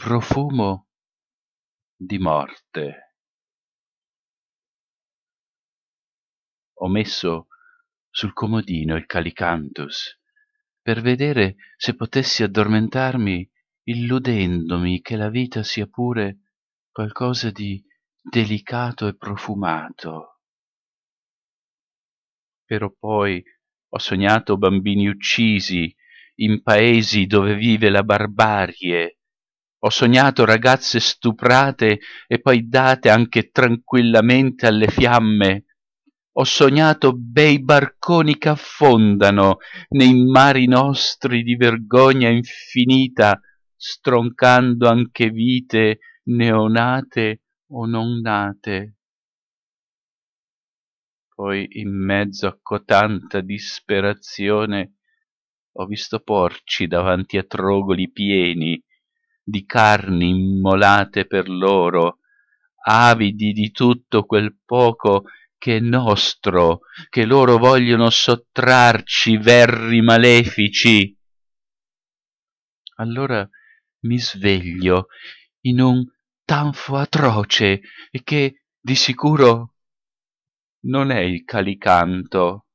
profumo di morte. Ho messo sul comodino il Calicantus per vedere se potessi addormentarmi illudendomi che la vita sia pure qualcosa di delicato e profumato. Però poi ho sognato bambini uccisi in paesi dove vive la barbarie. Ho sognato ragazze stuprate e poi date anche tranquillamente alle fiamme. Ho sognato bei barconi che affondano nei mari nostri di vergogna infinita, stroncando anche vite neonate o non nate. Poi in mezzo a cotanta disperazione ho visto porci davanti a trogoli pieni di carni immolate per loro, avidi di tutto quel poco che è nostro, che loro vogliono sottrarci, verri malefici. Allora mi sveglio in un tanfo atroce e che di sicuro non è il Calicanto.